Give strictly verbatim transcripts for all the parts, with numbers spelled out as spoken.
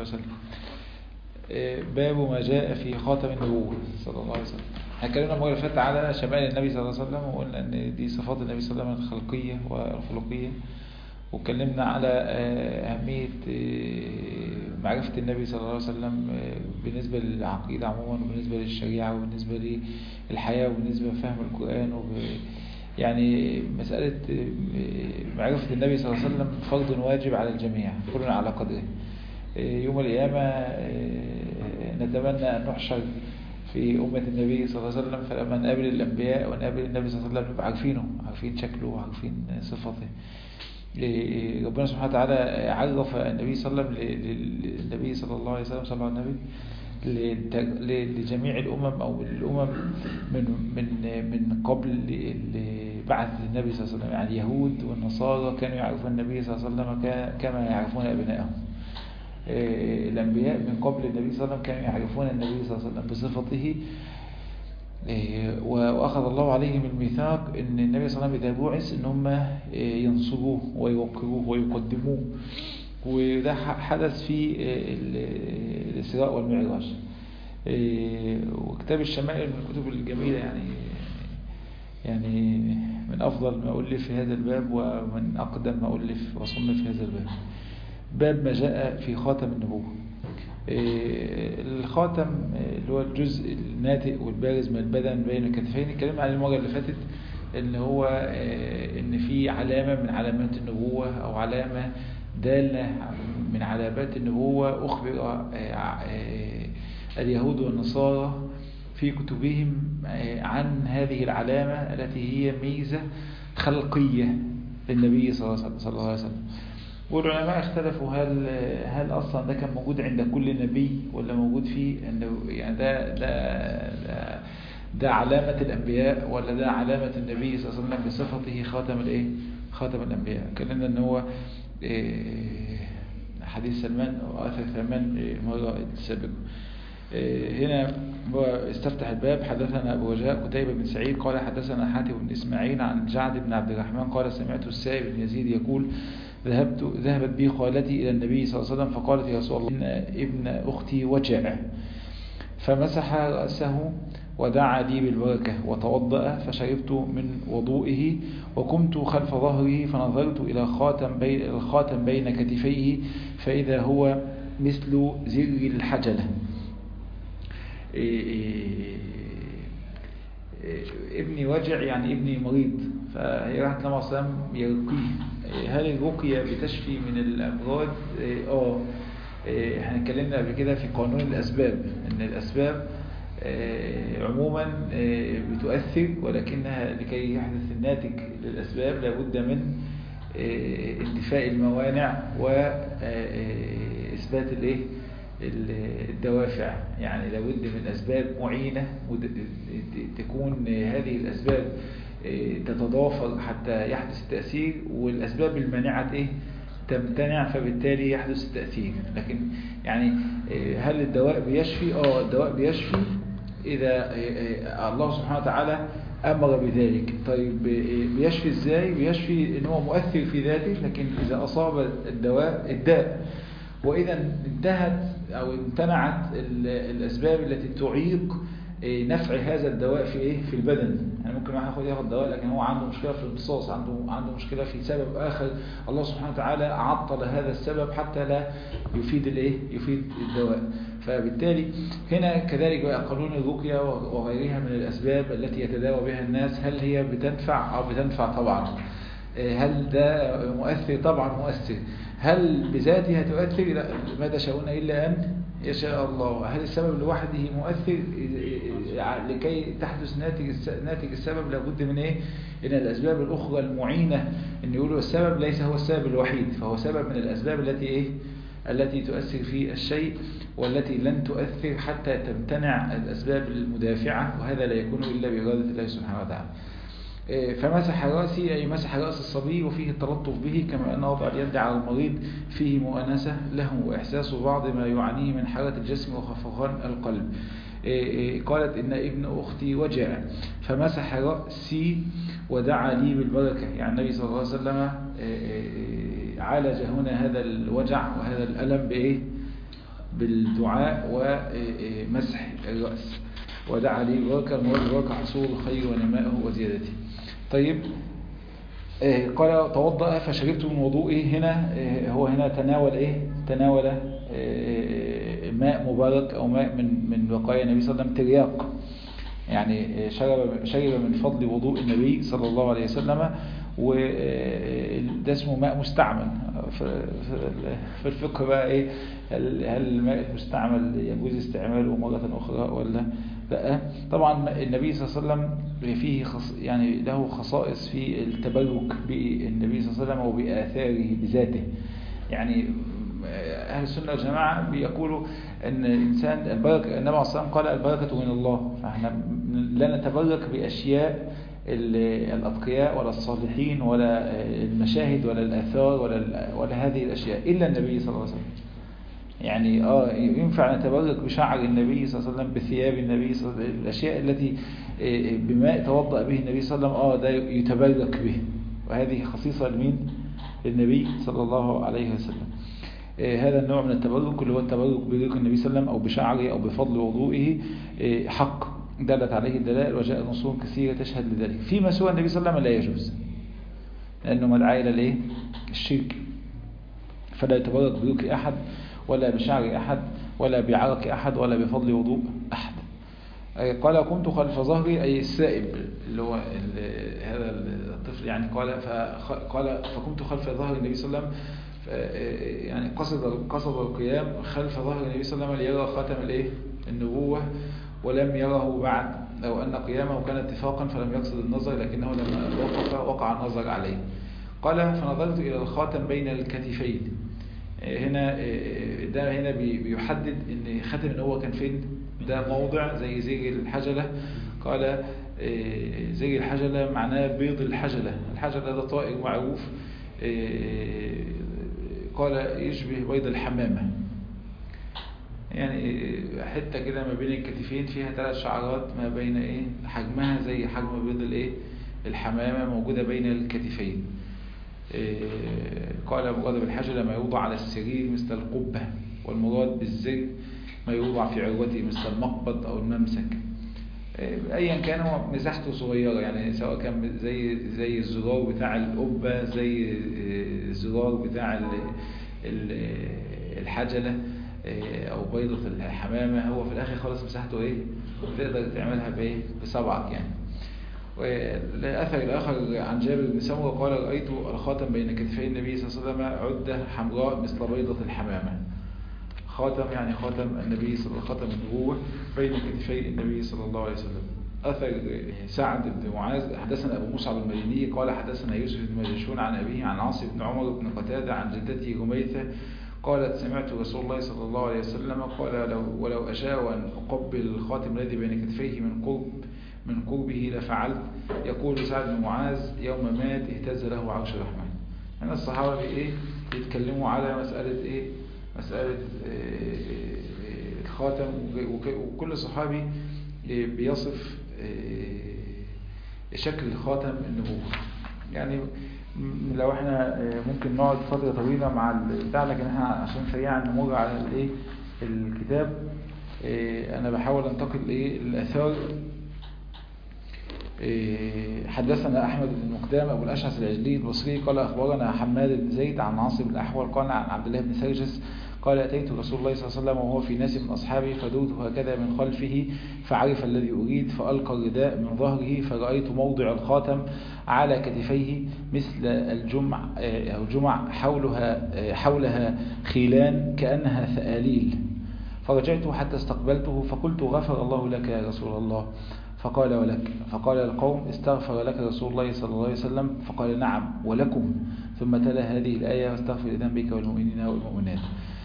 عليه وسلم. باب ما جاء في خاتم النبوة صلى الله عليه وسلم. احنا اتكلمنا المرة اللي فاتت على شمائل النبي صلى الله عليه وسلم، وقلنا ان دي صفات النبي صلى الله عليه وسلم الخلقية والخلقية، واتكلمنا على أهمية معرفة النبي صلى الله عليه وسلم بالنسبة للعقيدة عموما، وبالنسبة للشريعة، وبالنسبة للحياة، وبالنسبة لفهم القرآن. وب... يعني مسألة معرفة النبي صلى الله عليه وسلم فرض واجب على الجميع، كلنا على قدره. يوم القيامة نتمنى أن نحشر في أمة النبي صلى الله عليه وسلم، فلما نقابل الأنبياء ونقابل النبي صلى الله عليه وسلم نبقى عارفينه، عارفين شكله وعارفين صفاته. ربنا سبحانه وتعالى عرف النبي صلى الله عليه وسلم للنبي صلى الله عليه وسلم صلى الله عليه وسلم لجميع الأمم أو الأمم من من من قبل بعث النبي صلى الله عليه وسلم. يعني اليهود والنصارى كانوا يعرفون النبي صلى الله عليه وسلم كما يعرفون أبنائهم. الأنبياء من قبل النبي صلى الله عليه وسلم كانوا يعرفون النبي صلى الله عليه وسلم بصفته، وأخذ الله عليهم الميثاق أن النبي صلى الله عليه وسلم إذا بعث أن هم ينصبوه ويوقروه ويقدموه. وده حدث في الإسراء والمعراج. وكتاب الشمائل من الكتب الجميلة، يعني يعني من أفضل ما ألف في هذا الباب، ومن أقدم ما ألف وصنف في هذا الباب. باب ما جاء في خاتم النبوة. الخاتم اللي هو الجزء الناتئ والبارز من البدن بين الكتفين، اتكلمنا عن المرة اللي فاتت ان هو ان في علامة من علامات النبوة او علامة دالة من علامات النبوة اخبر اليهود والنصارى في كتبهم عن هذه العلامة التي هي ميزة خلقية للنبي صلى الله عليه وسلم. والعلماء اختلفوا هل هل اصلا ده كان موجود عند كل نبي ولا موجود فيه، يعني ده ده ده, ده علامة الانبياء ولا ده علامة النبي صلى الله عليه وسلم بصفته خاتم الايه خاتم الانبياء. كلمنا ان هو حديث سلمان او اثر سلمان المرة السابقة. هنا هو استفتح الباب. حدثنا أبو وجاء قتيبة بن سعيد قال حدثنا حاتم بن إسماعيل عن جعد بن عبد الرحمن قال سمعت السائب بن يزيد يقول ذهبت ذهبت بي خالتي إلى النبي صلى الله عليه وسلم فقالت يا رسول الله إن ابن أختي وجع، فمسح رأسه ودعا لي بالبركة وتوضأ فشربت من وضوئه وقمت خلف ظهره فنظرت إلى خاتم بين الخاتم بين كتفيه فإذا هو مثل زر الحجلة. ابني وجع يعني ابني مريض، فهي راحت لما صلى يرقيه. هل الرقية بتشفي من الأمراض؟ اه احنا اتكلمنا قبل كده في قانون الأسباب ان الأسباب عموما بتؤثر، ولكنها لكي يحدث الناتج للأسباب لابد من انتفاء الموانع وإثبات الايه الدوافع. يعني لابد من أسباب معينة تكون هذه الأسباب تتضافر حتى يحدث التأثير، والأسباب المانعة إيه تمتنع فبالتالي يحدث التأثير. لكن يعني هل الدواء بيشفي؟ آه الدواء بيشفي إذا الله سبحانه وتعالى أمر بذلك. طيب بيشفي إزاي؟ بيشفي إن هو مؤثر في ذاته، لكن إذا أصاب الدواء الداء، وإذا انتهت أو امتنعت الأسباب التي تعيق نفع هذا الدواء في إيه في البدن. يعني ممكن واحد ياخد ياخد دواء لكن هو عنده مشكلة في الامتصاص، عنده عنده مشكلة في سبب آخر، الله سبحانه وتعالى عطل هذا السبب حتى لا يفيد الإيه يفيد الدواء. فبالتالي هنا كذلك بقى قانون الرقية وغيرها من الأسباب التي يتداوى بها الناس، هل هي بتنفع أو بتنفع؟ طبعا. هل ده مؤثر؟ طبعا مؤثر. هل بذاتها تؤثر؟ لا، ما تشاءون إلا أن يشاء الله. هل السبب لوحده مؤثر؟ لكي تحدث ناتج ناتج السبب لابد من إيه؟ إن الأسباب الأخرى المعينة، إن يقولوا السبب ليس هو السبب الوحيد، فهو سبب من الأسباب التي إيه التي تؤثر في الشيء، والتي لن تؤثر حتى تمتنع الأسباب المدافعة، وهذا لا يكون إلا بإرادة الله سبحانه وتعالى. فمسح رأسي أي مسح رأس الصبي، وفيه التلطف به كما أن وضع اليد على المريض فيه مؤانسة له وإحساس بعض ما يعانيه من حالة الجسم وخفقان القلب. قالت إن ابن أختي وجع فمسح رأسي ودعا لي بالبركة. يعني النبي صلى الله عليه وسلم عالج هنا هذا الوجع وهذا الألم بإيه؟ بالدعاء ومسح الرأس. ودعا لي البركة، المراد البركة حصول الخير ونمائه وزيادته. طيب قال توضأ فشربت من وضوئه. هنا هو هنا تناول ايه تناول ماء مبارك او ماء من من بقايا النبي صلى الله عليه وسلم، ترياق، يعني شرب شرب من فضل وضوء النبي صلى الله عليه وسلم. وده اسمه ماء مستعمل. في الفقه بقى ايه، هل هل الماء المستعمل يجوز استعماله مرة اخرى ولا لا؟ طبعا النبي صلى الله عليه وسلم فيه خص يعني له خصائص في التبرك بالنبي صلى الله عليه وسلم وبآثاره بذاته. يعني أهل السنة والجماعة بيقولوا أن الإنسان البركة، النبي عليه الصلاة والسلام قال البركة من الله، فإحنا لا نتبرك بأشياء الأتقياء ولا الصالحين ولا المشاهد ولا الآثار ولا ولا هذه الأشياء إلا النبي صلى الله عليه وسلم. يعني آه ينفع نتبرك بشعر النبي صلى الله عليه وسلم، بثياب النبي صلى الله عليه وسلم، الأشياء التي بماء توضأ به النبي صلى الله عليه وسلم، آه ده يتبرك به، وهذه خصيصة لمين؟ للنبي صلى الله عليه وسلم. هذا النوع من التبرك اللي هو التبرك بريق النبي صلى الله عليه وسلم أو بشعره أو بفضل وضوئه حق دلت عليه الدلائل وجاء نصوص كثيرة تشهد لذلك. فيما سوى النبي صلى الله عليه وسلم لا يجوز، لأنه مدعاة إلى الايه؟ الشرك. فلا يتبرك بريق أحد ولا بشعر أحد ولا بعرق أحد ولا بفضل وضوء أحد. قال قمت خلف ظهري، أي السائب اللي هو هذا الطفل، يعني قال قال فقمت خلف ظهر النبي صلى الله عليه وسلم، يعني قصد قصد القيام خلف ظهر النبي صلى الله عليه وسلم ليرى خاتم الايه النبوة، ولم يره بعد، لو أن قيامه كان اتفاقا فلم يقصد النظر، لكنه لما وقف وقع النظر عليه. قال فنظرت إلى الخاتم بين الكتفين. هنا ده هنا بيحدد ان خاتم النبوة كان فين، ده موضع زي زي الحجلة. قال زي الحجلة معناه بيض الحجلة، الحجلة ده طائر معروف، قال يشبه بيض الحمامة، يعني حتة كده ما بين الكتفين فيها ثلاث شعرات ما بين ايه حجمها زي حجم بيض الايه الحمامة موجودة بين الكتفين. قال المراد بالحجلة ما يوضع على السرير مثل القبة، والمراد بالزر ما يوضع في عروته مثل المقبض أو الممسك. أيا كان هو مساحته صغيرة، يعني سواء كان زي زي الزرار بتاع القبة، زي الزرار بتاع الحجلة أو بيضة الحمامة، هو في الآخر خالص مساحته إيه تقدر تعملها بإيه بصبعك يعني. والأثر الآخر عن جابر بن سمرة قال رأيت الخاتم بين كتفي النبي صلى الله عليه وسلم عدة حمراء مثل بيضة الحمامة. خاتم يعني خاتم النبي صلى الله عليه وسلم، خاتم النبوة بين كتفي النبي صلى الله عليه وسلم. أثر سعد بن معاذ حدثنا أبو مصعب المديني قال حدثنا يوسف بن مجشون عن أبيه عن عاصم بن عمر بن قتادة عن جدته رميثة قالت سمعت رسول الله صلى الله عليه وسلم قال لو ولو أشاء أن أقبل الخاتم الذي بين كتفيه من قرب من قربه لفعلت. يقول سعد بن معاذ يوم مات اهتز له عرش الرحمن. هنا الصحابة ايه يتكلموا على مسألة ايه مسألة إيه الخاتم، وكل صحابي إيه بيصف إيه شكل خاتم النبوة. يعني لو احنا ممكن نقعد فترة طويلة مع البتاع، لكن احنا عشان سريعا نمر على الايه الكتاب. إيه انا بحاول انتقل ايه الاثار. حدثنا أحمد بن مقدام أبو الأشعث العجلي البصري قال أخبرنا حماد بن زيد عن عاصم بن الأحول قال عن عبد الله بن سرجس قال أتيت رسول الله صلى الله عليه وسلم وهو في ناس من أصحابه فدرت هكذا من خلفه فعرف الذي أريد فألقى الرداء من ظهره فرأيت موضع الخاتم على كتفيه مثل الجمع أو جمع حولها حولها خيلان كأنها ثآليل. فرجعت حتى استقبلته فقلت غفر الله لك يا رسول الله. فقال ولك. فقال القوم استغفر لك رسول الله صلى الله عليه وسلم. فقال نعم ولكم. ثم تلا هذه الآية واستغفر لذنبك والمؤمنين والمؤمنات.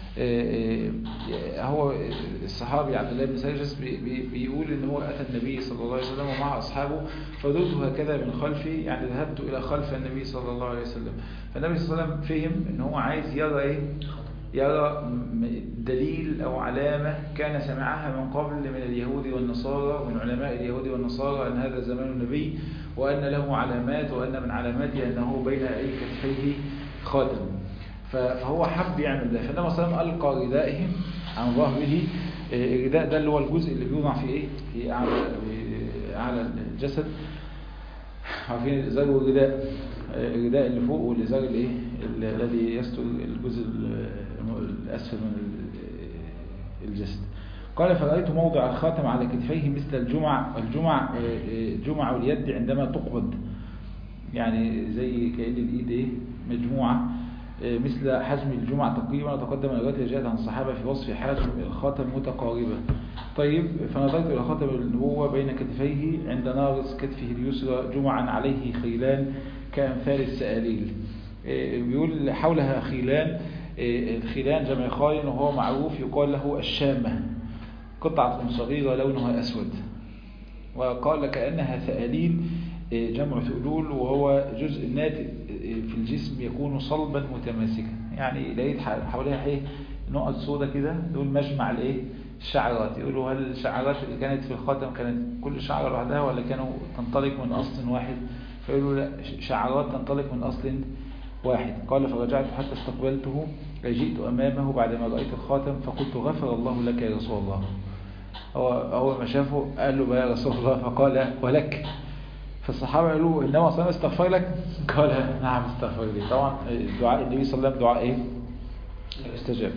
هو الصحابي عبد الله بن سرجس بيقول ان هو اتى النبي صلى الله عليه وسلم ومع اصحابه فدرت هكذا من خلفي، يعني ذهبت الى خلف النبي صلى الله عليه وسلم. فالنبي صلى الله عليه وسلم فهم ان هو عايز يرى ايه يرى دليل أو علامة كان سمعها من قبل من اليهود والنصارى من علماء اليهود والنصارى أن هذا زمان النبي وأن له علامات، وأن من علاماته أنه بين أي كتفيه خاتم. فهو حب يعمل ده. فالنبي صلى الله عليه وسلم ألقى ردائهم عن ظهره. الرداء ده اللي هو الجزء اللي بيوضع في ايه في اعلى اعلى الجسد. عارفين الازار والرداء، الرداء اللي فوق والازار الايه الذي يستر الجزء الاسفل من الجسد. قال فرأيت موضع الخاتم على كتفيه مثل الجمع الجمع جمع اليد عندما تقبض، يعني زي كأن الايد ايه مجموعه مثل حجم الجمعة تقريبا. وتقدم الروايات اللي جاءت عن الصحابة في وصف حجم الخاتم متقاربة. طيب فنظرت إلى خاتم النبوة بين كتفيه عند نارس كتفه اليسرى جمعا عليه خيلان كأمثال السآليل. بيقول حولها خيلان، الخيلان جمع خاين وهو معروف يقال له الشامة، قطعة صغيرة لونها أسود. وقال كأنها ثآليل جمع ثؤلول وهو جزء ناتئ في الجسم يكون صلبا متماسكا. يعني لقيت حواليها ايه نقط سودة كده، دول مجمع الايه الشعرات. يقولوا هل الشعرات اللي كانت في الخاتم كانت كل شعرة لوحدها ولا كانوا تنطلق من أصل واحد؟ فيقولوا لا، شعرات تنطلق من أصل واحد. قال فرجعت حتى استقبلته، جئت أمامه بعدما رأيت الخاتم فقلت غفر الله لك يا رسول الله. هو أول ما شافه قال له يا رسول الله، فقال ولك. فالصحابة قالوا إنما صلى استغفر لك؟ قال نعم استغفر لي. طبعا دعاء النبي صلى الله عليه وسلم دعاء ايه استجاب.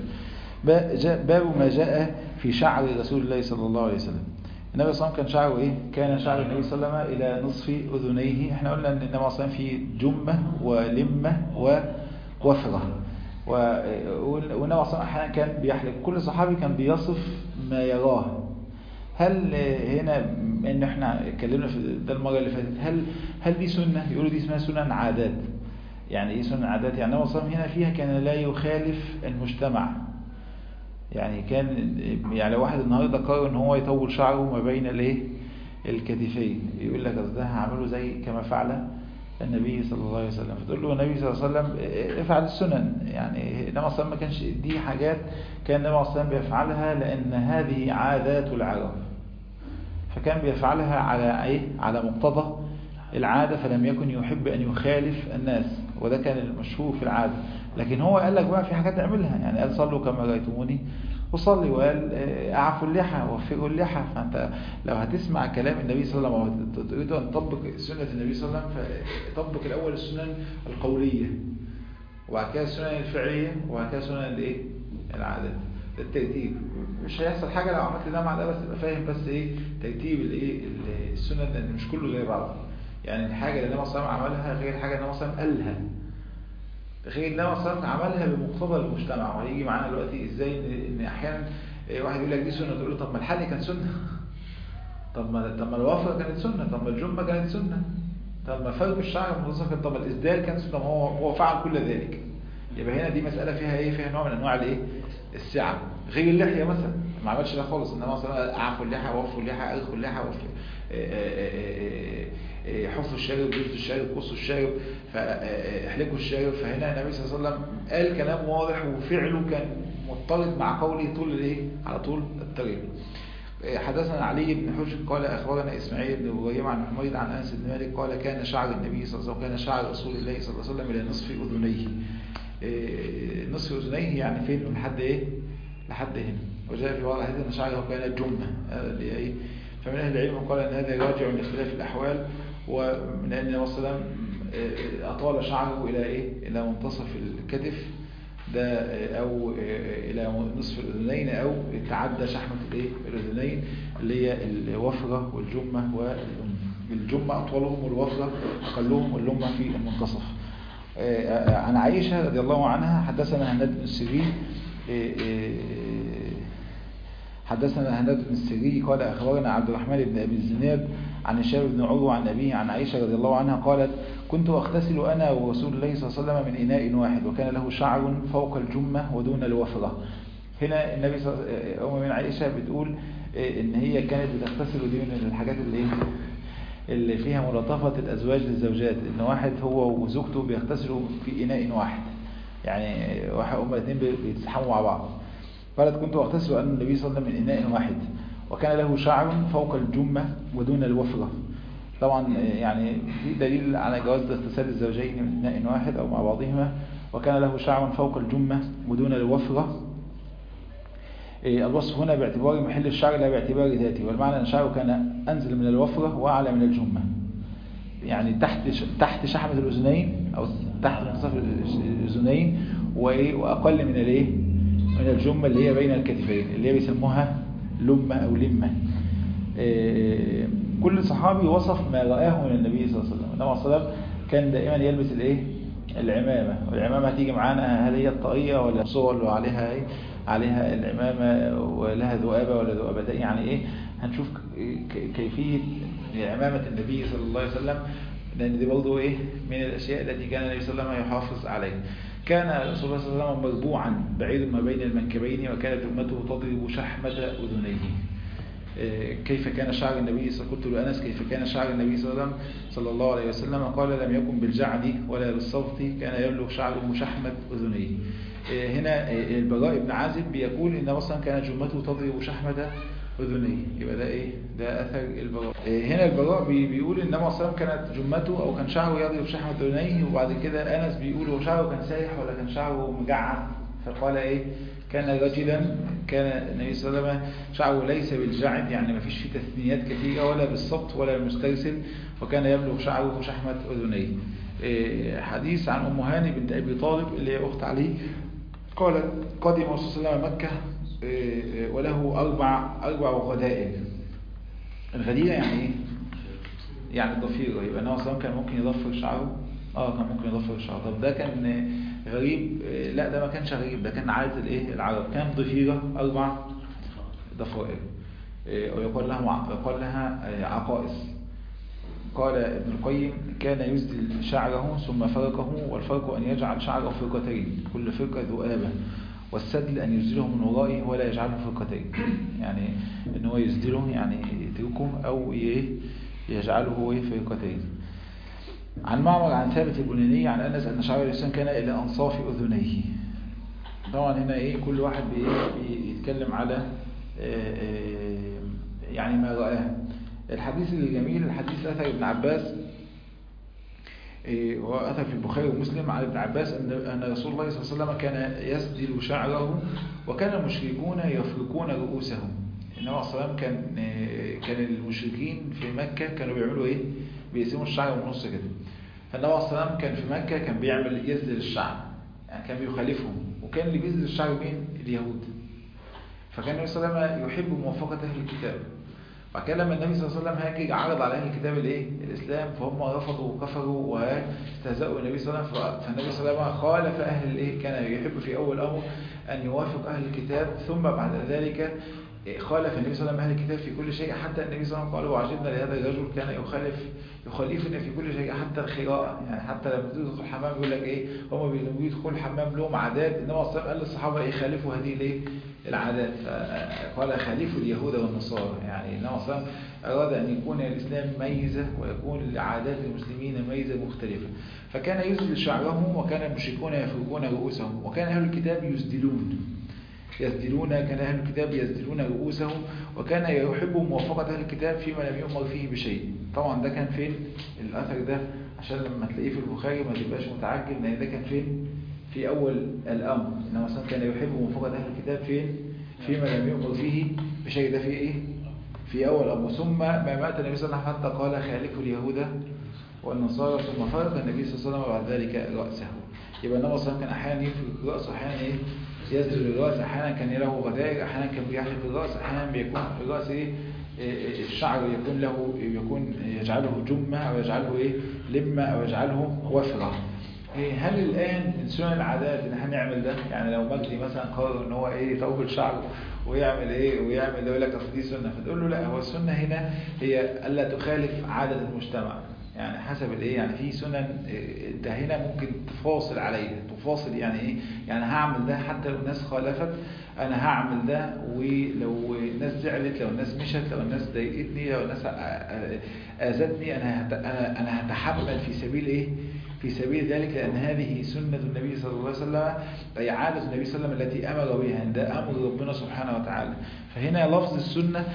باب ما جاء في شعر رسول الله صلى الله عليه وسلم. النبي صلى الله عليه وسلم كان شعره ايه؟ كان شعر النبي صلى الله عليه وسلم الى نصف اذنيه. احنا قلنا ان النبي صلى الله عليه وسلم فيه جمة ولمة ووفرة، والنبي صلى الله عليه وسلم احيانا كان بيحلق. كل صحابي كان بيصف ما يراه. هل هنا ان احنا اتكلمنا في ده المره اللي فاتت، هل هل دي سنه؟ يقولوا دي اسمها سنن عادات. يعني ايه سنن عادات؟ يعني النبي صلى الله عليه وسلم هنا فيها كان لا يخالف المجتمع. يعني كان يعني لو واحد النهارده قرر ان هو يطول شعره ما بين الايه الكتفين، يقول لك ده هعمله زي كما فعل النبي صلى الله عليه وسلم. فتقول له النبي صلى الله عليه وسلم افعل السنن. يعني النبي صلى الله عليه وسلم ما كانش دي حاجات كان النبي صلى الله عليه وسلم بيفعلها لان هذه عادات العرب، فكان بيفعلها على ايه على مقتضى العادة، فلم يكن يحب ان يخالف الناس، وده كان المشهور في العادة. لكن هو قال لك بقى في حاجات اعملها، يعني قال صلوا كما رأيتموني وصلي، وقال اعفوا اللحى ووفروا اللحى. فانت لو هتسمع كلام النبي صلى الله عليه وسلم تريد ان تطبق سنة النبي صلى الله عليه وسلم، فطبق الاول السنن القولية وبعد كده السنن الفعلية وبعد كده السنن الايه العادات. الترتيب مش هيحصل حاجة لو عملت ده مع ده، بس تبقى فاهم بس ايه ترتيب الايه السنن، لان مش كله زي بعض. يعني الحاجة اللي النبي صلى الله عليه وسلم عملها غير الحاجة اللي النبي صلى الله عليه وسلم قالها، غير النبي صلى الله عليه وسلم عملها بمقتضى المجتمع. وهيجي معانا دلوقتي ازاي ان احيانا واحد يقول لك دي سنة، تقول له طب ما الحلق كان سنة، طب ما طب ما الوفرة كانت سنة، طب ما الجمة كانت سنة، طب ما فرق الشعر المنتصف، طب ما الاسدال كان سنة. هو هو فعل كل ذلك. يبقى هنا دي مسألة فيها ايه فيها نوع من انواع الايه السعة. غير اللحية مثلا ما عملش ده خالص. انما مثلا اعفوا اللحى ووفوا اللحى ارخوا اللحى حفوا الشارب جزوا الشارب قصوا الشارب فاحلقوا الشارب. فهنا النبي صلى الله عليه وسلم قال كلام واضح وفعله كان مضطرد مع قوله طول الايه على طول الطريق. حدثنا علي بن حجر قال اخبرنا اسماعيل بن ابراهيم عن حميد عن انس بن مالك قال كان شعر النبي صلى الله عليه وسلم كان شعر رسول الله صلى الله عليه وسلم الى نصف اذنيه. نصف اذنيه يعني فين؟ لحد ايه لحد هنا. وجاء في بعض الاحاديث ان شعره كان جمه اللي ايه. فمن اهل العلم قال ان هذا راجع لاختلاف الاحوال، ومن ان النبي صلى الله عليه وسلم اطال شعره الى ايه الى منتصف الكتف ده او الى نصف الاذنين او تعدى شحمه الايه الاذنين اللي هي الوفره والجمه واللمه. الجمه اطولهم والوفره اقلهم واللمه في المنتصف. عن عائشه رضي الله عنها حدثنا هناد بن السري حدثنا هناد بن السري قال اخبرنا عبد الرحمن بن ابي الزناد عن هشام بن عروه عن ابيه عن عائشه رضي الله عنها قالت كنت اغتسل انا ورسول الله صلى الله عليه وسلم من اناء واحد وكان له شعر فوق الجمه ودون الوفره. هنا النبي صلى الله عليه وسلم من عائشه بتقول ان هي كانت بتغتسل، ودي من الحاجات اللي اللي فيها ملاطفه الازواج للزوجات، ان واحد هو وزوجته بيغتسلوا في اناء واحد، يعني واحد هم الاثنين بيتسحموا مع بعض. قالت كنت اغتسل أن النبي صلى الله عليه وسلم من إناء واحد وكان له شعر فوق الجمة ودون الوفرة. طبعا يعني في دليل على جواز اغتسال الزوجين من إناء واحد أو مع بعضهما. وكان له شعر فوق الجمة ودون الوفرة. الوصف هنا باعتبار محل الشعر لا باعتبار ذاته، والمعنى أن شعره كان أنزل من الوفرة وأعلى من الجمة، يعني تحت تحت شحمة الأذنين أو تحت منتصف الأذنين، وأقل من الايه من الجمة اللي هي بين الكتفين اللي هي بيسموها لمة أو لمة. كل صحابي وصف ما رآه من النبي صلى الله عليه وسلم. النبي صلى الله عليه وسلم كان دائما يلبس الايه العمامة، والعمامة هتيجي معانا هل هي الطاقية ولا صور اللي عليها ايه عليها العمامة ولها ذؤابة ولا ذؤابتين، يعني ايه هنشوف كيفية عمامة النبي صلى الله عليه وسلم، لأن دي برضه ايه من الأشياء التي كان النبي صلى الله عليه وسلم يحافظ عليها. كان رسول الله صلى الله عليه وسلم مربوعا بعيد ما بين المنكبين، وكانت أمته تضرب شحمة أذنيه. كيف كان شعر النبي صلى الله عليه وسلم؟ قلت لأنس كيف كان شعر النبي صلى الله عليه وسلم؟ قال لم يكن بالجعد ولا بالصوت، كان يبلغ شعره شحمة أذنيه. هنا البراء بن عازب بيقول إن مثلا كانت جمته تضرب شحمة أذنيه، يبقى ده إيه؟ ده أثر البراء. هنا البراء بيقول إن النبي صلى الله عليه وسلم كانت جمته أو كان شعره يضرب شحمة أذنيه، وبعد كده أنس بيقول هو شعره كان سايح ولا كان شعره مجعد، فقال إيه؟ كان رجلا كان النبي صلى الله عليه وسلم شعره ليس بالجعد، يعني ما فيش فيه تثنيات كثيرة ولا بالصبت ولا المسترسل، وكان يبلغ شعره شحمة أذنيه. حديث عن أم هاني بنت أبي طالب اللي هي أخت علي، قالت قدم الرسول صلى الله عليه وسلم مكة وله أربع أربع غدائر. الغديرة يعني إيه؟ يعني الضفيرة. يبقى النبي صلى الله عليه وسلم كان ممكن يضفر شعره، اه كان ممكن يضفر شعره. طب ده كان غريب؟ لا ده ما كانش غريب، ده كان عادة الايه العرب. كان ضفيرة أربع ضفائر، ويقال لها يقال لها عقائص. قال ابن القيم كان يسدل شعره ثم فرقه، والفرق أن يجعل شعره فرقتين كل فرقة ذؤابة، والسدل أن يسدله من ورائه ولا يجعله فرقتين، يعني ان هو يسدله يعني يتركه أو يجعله فرقتين. عن معمر عن ثابت البناني عن أنس أن شعر الإنسان كان إلى أنصاف أذنيه. طبعا هنا إيه كل واحد بيتكلم على يعني ما رآه. الحديث الجميل الحديث أثر ابن عباس، وأثر في البخاري ومسلم عن ابن عباس أن رسول الله صلى الله عليه وسلم كان يسدل شعره، وكان المشركون يفرقون رؤوسهم. النبي صلى الله عليه وسلم كان كان المشركين في مكة كانوا بيعملوا إيه؟ بيقسموا الشعر من النص كده. فالنبي صلى الله عليه وسلم كان في مكة كان بيعمل يسدل الشعر، يعني كان بيخالفهم، وكان اللي بيسدل الشعر مين؟ اليهود. فكان النبي صلى الله عليه وسلم يحب موافقة أهل الكتاب. وكان لما النبي صلى الله عليه وسلم هاجي عرض على أهل الكتاب الايه الإسلام، فهم رفضوا وكفروا واستهزأوا النبي صلى الله عليه وسلم. فالنبي صلى الله عليه وسلم خالف أهل الايه كان يحب في أول أمر أن يوافق أهل الكتاب، ثم بعد ذلك خالف النبي صلى الله عليه وسلم أهل الكتاب في كل شيء، حتى النبي صلى الله عليه وسلم قال وعجبنا لهذا الرجل كان يخالف يخالفنا في كل شيء حتى الخراءة، يعني حتى لما تدخل الحمام يقول لك ايه هم بيدخلوا الحمام لهم عادات، النبي صلى الله عليه وسلم قال للصحابة ايه خالفوا هذه الايه العادات، فقال خالفوا اليهود والنصارى. يعني النبي صلى الله عليه وسلم أراد أن يكون الإسلام ميزة ويكون لعادات المسلمين ميزة مختلفة. فكان يسدل شعره، وكان المشركون يفرقون رؤوسهم، وكان أهل الكتاب يسدلون يسدلون كان أهل الكتاب يسدلون رؤوسهم، وكان يحب موافقة أهل الكتاب فيما لم يؤمر فيه بشيء. طبعا ده كان فين الأثر ده؟ عشان لما تلاقيه في البخاري ما تبقاش متعجب، لأن ده كان فين في أول الأمر. إنما مثلا كان يحب موافقة أهل الكتاب فين فيما لم يؤمر فيه بشيء، ده في إيه في أول أمر. ثم ما مات النبي صلى الله عليه وسلم حتى قال خالفوا اليهود والنصارى، ثم فرق النبي صلى الله عليه وسلم بعد ذلك رأسه. يبقى النبي صلى الله عليه وسلم كان أحيانا يفرق رأسه، أحيانا إيه يسدل الرأس، أحيانا كان له غدائر، أحيانا كان بيحلق الرأس، أحيانا بيكون في الرأس إيه الشعر يكون له يكون يجعله جمة أو يجعله إيه لمة أو يجعله وفرة. هل الآن من سنن العادات إن احنا نعمل ده؟ يعني لو مجدي مثلا قرر إن هو إيه يطول شعره ويعمل إيه ويعمل يقول لك أصل دي سنة، فتقول له لا، هو السنة هنا هي ألا تخالف عادة المجتمع، يعني حسب الايه يعني في سنن انت هنا ممكن تفاصل عليها. تفاصل يعني ايه؟ يعني هعمل ده حتى لو الناس خالفت، انا هعمل ده، ولو الناس زعلت، لو الناس مشت، لو الناس ضايقتني، لو الناس اذتني، انا انا هتحمل في سبيل ايه في سبيل ذلك، لان هذه سنة النبي صلى الله عليه وسلم، اي عادة النبي صلى الله عليه وسلم التي امر بها، ده امر ربنا سبحانه وتعالى. فهنا لفظ السنة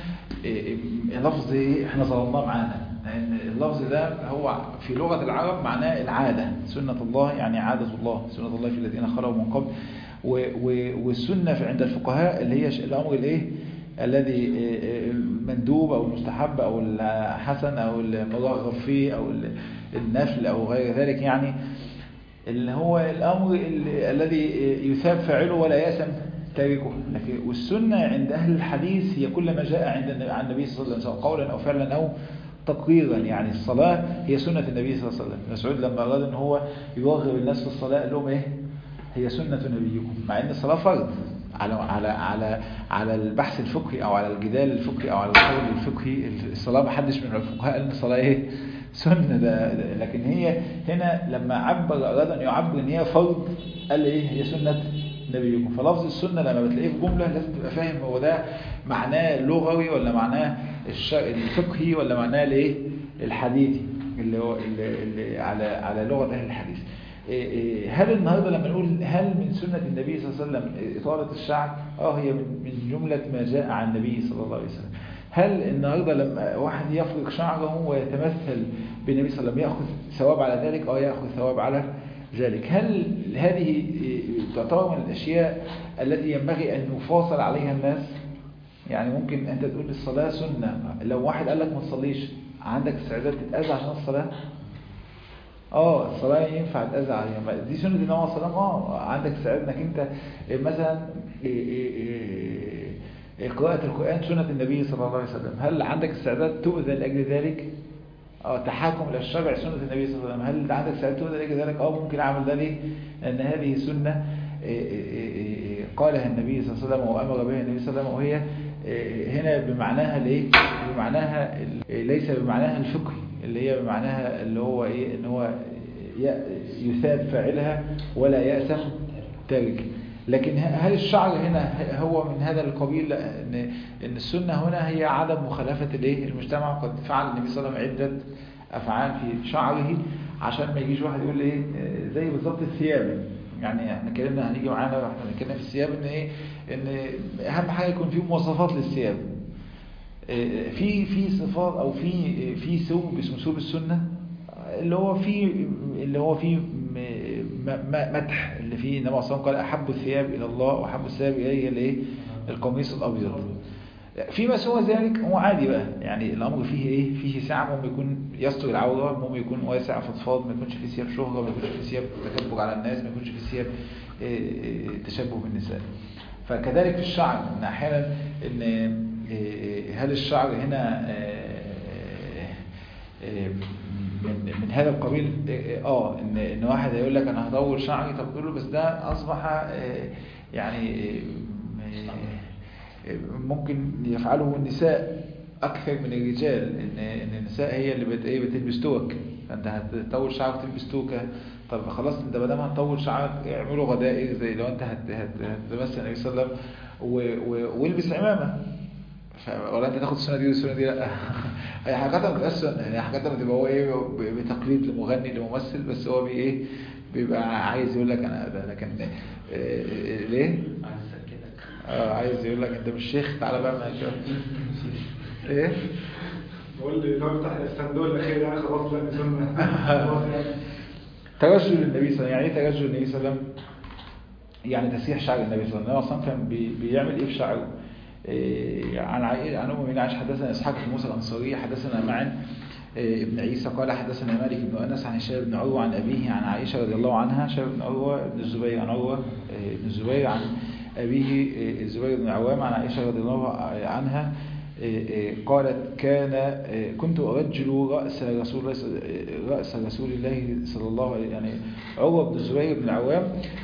لفظ احنا ظلمناه معانا، لأن اللفظ ده هو في لغة العرب معناه العادة، سنة الله يعني عادة الله، سنة الله في الذين خلوا من قبل. والسنة عند الفقهاء اللي هي الأمر الايه الذي المندوب أو المستحب أو الحسن أو المرغب فيه أو النفل أو غير ذلك، يعني اللي هو الأمر الذي يثاب فاعله ولا يأثم تاركه. لكن والسنة عند أهل الحديث هي كل ما جاء عند عن النبي صلى الله عليه وسلم قولا أو فعلا أو تقريرا. يعني الصلاة هي سنة النبي صلى الله عليه وسلم. مسعود لما أراد أن هو يرغب الناس في الصلاة قال لهم إيه؟ هي سنة نبيكم، مع أن الصلاة فرض على على على على البحث الفقهي أو على الجدال الفقهي أو على القول الفقهي. الصلاة ما حدش من الفقهاء قال إن الصلاة إيه؟ سنة. ده لكن هي هنا لما عبر أراد أن يعبر أن هي فرض قال إيه؟ هي سنة نبيكم. فلفظ السنة لما بتلاقيه في جملة لازم تبقى فاهم هو ده معناه اللغوي ولا معناه الفقهي ولا معناه الايه الحديثي اللي هو اللي اللي على على لغة أهل الحديث. هل النهارده لما نقول هل من سنة النبي صلى الله عليه وسلم إطالة الشعر؟ اه هي من من جملة ما جاء عن النبي صلى الله عليه وسلم. هل النهارده لما واحد يفرق شعره ويتمثل بالنبي صلى الله عليه وسلم يأخذ ثواب على ذلك؟ اه يأخذ ثواب على ذلك. هل هذه تعتبر من الأشياء التي ينبغي أن يفاصل عليها الناس؟ يعني ممكن أنت تقول الصلاة سنة، لو واحد قال لك ما تصليش عندك استعداد تتأذى عشان الصلاة؟ اه الصلاة ينفع تتأذى عليها، دي سنة النبي صلى الله عليه وسلم. اه عندك استعداد انك انت مثلا قراءة القرآن سنة النبي صلى الله عليه وسلم، هل عندك استعداد تؤذى لأجل ذلك؟ اه تحاكم إلى الشرع سنة النبي صلى الله عليه وسلم، هل عندك استعداد تؤذى لأجل ذلك؟ اه ممكن أعمل ده ليه؟ أن هذه سنة قالها النبي صلى الله عليه وسلم وأمر بها النبي صلى الله عليه وسلم، وهي هنا بمعناها الايه؟ بمعناها ليس بمعناها الفقهي اللي هي بمعناها اللي هو ايه ان هو يثاب فاعلها ولا يأثم تارك. لكن هل الشعر هنا هو من هذا القبيل؟ ان ان السنه هنا هي عدم مخالفه الايه المجتمع. قد فعل النبي صلى الله عليه وسلم عده افعال في شعره عشان ما يجيش واحد يقول ايه زي بالظبط الثياب. يعني احنا اتكلمنا هنيجي معانا واحنا بنتكلم في الثياب ان ايه ان اهم حاجه يكون فيه مواصفات للثياب. في في صفات او في في ثوب اسمه ثوب السنه اللي هو فيه اللي هو فيه مدح اللي فيه النبي صلى الله عليه وسلم قال احب الثياب الى الله واحب الثياب اليه الايه القميص الابيض. فيما سوى ذلك هو عادي بقى، يعني الامر فيه ايه فيه سعه، ممكن يكون يستر العوره، ممكن يكون واسع فضفاض، ما يكونش فيه ثياب شهره، ما يكونش فيه ثياب تكبر على الناس، ما يكونش فيه ثياب تشبه بالنساء. فكذلك في الشعر ان احيانا ان هل الشعر هنا من من هذا القبيل؟ اه ان ان واحد يقول لك انا هطول شعري، طب تقول له بس ده اصبح يعني ممكن يفعله النساء اكثر من الرجال، ان ان النساء هي اللي بت ايه بتلبس توك، فانت هتطول شعرك تلبس توكه. طب خلاص انت ما دام هتطول شعرك اعمله غدائر زي لو انت هتمثل النبي صلى الله عليه وسلم والبس عمامه، ولا انت تاخد السنه دي والسنه دي لا. هي حاجاتها ما بتبقاش سنه، يعني حاجاتها بتبقى هو ايه بتقليد لمغني لممثل، بس هو بي ايه بيبقى عايز يقول لك انا ده لكن إيه ليه عايز اسكتك اه عايز يقول لك انت مش شيخ تعالى بقى معايا ايه بقول لي لو افتح الصندوق الاخير يعني خلاص لا سنه خلاص يعني. ترجل النبي صلى الله عليه وسلم، يعني ايه ترجل النبي صلى الله عليه وسلم؟ يعني تسريح شعر النبي صلى الله عليه وسلم. كان بيعمل ايه في شعره؟ عن عن أم من عائشة حدثنا إسحاق بن موسى الأنصاري حدثنا معا ابن عيسى قال حدثنا مالك بن أنس عن هشام بن عروة عن أبيه عن عائشة رضي الله عنها، هشام بن عروة بن الزبير عن عروة بن الزبير عن أبيه الزبير بن عوام عن عائشة رضي الله عنها قالت كان كنت أرجل رأس رسول الله رأس رسول الله صلى الله عليه يعني عروة بن الزبير بن عوام